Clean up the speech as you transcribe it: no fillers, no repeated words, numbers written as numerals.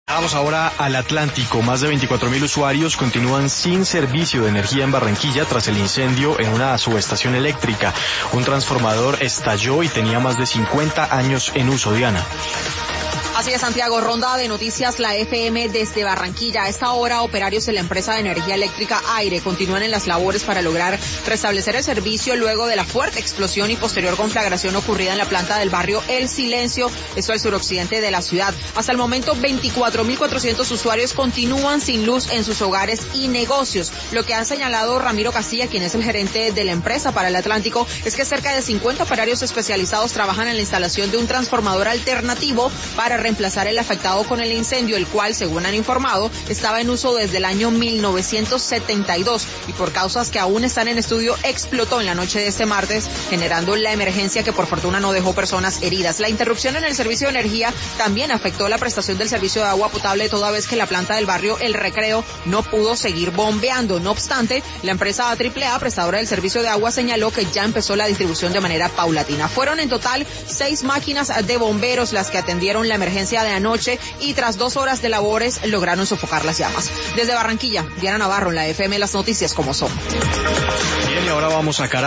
Vamos ahora al Atlántico. Más de 24.000 usuarios continúan sin servicio de energía en Barranquilla tras el incendio en una subestación eléctrica. Un transformador estalló y tenía más de 50 años en uso, Diana. Así es, Santiago. Ronda de noticias, la FM desde Barranquilla. A esta hora, operarios de la empresa de energía eléctrica Aire continúan en las labores para lograr restablecer el servicio luego de la fuerte explosión y posterior conflagración ocurrida en la planta del barrio El Silencio, esto al suroccidente de la ciudad. Hasta el momento, 24.400 usuarios continúan sin luz en sus hogares y negocios. Lo que ha señalado Ramiro Castilla, quien es el gerente de la empresa para el Atlántico, es que cerca de 50 operarios especializados trabajan en la instalación de un transformador alternativo para reemplazar el afectado con el incendio, el cual, según han informado, estaba en uso desde el año 1972 y por causas que aún están en estudio explotó en la noche de este martes, generando la emergencia que por fortuna no dejó personas heridas. La interrupción en el servicio de energía también afectó la prestación del servicio de agua potable, toda vez que la planta del barrio El Recreo no pudo seguir bombeando. No obstante, la empresa AAA, prestadora del servicio de agua, señaló que ya empezó la distribución de manera paulatina. Fueron en total 6 máquinas de bomberos las que atendieron la emergencia de anoche y tras 2 horas de labores lograron sofocar las llamas. Desde Barranquilla, Diana Navarro, en la FM Las Noticias como son. Bien, y ahora vamos a Caracas.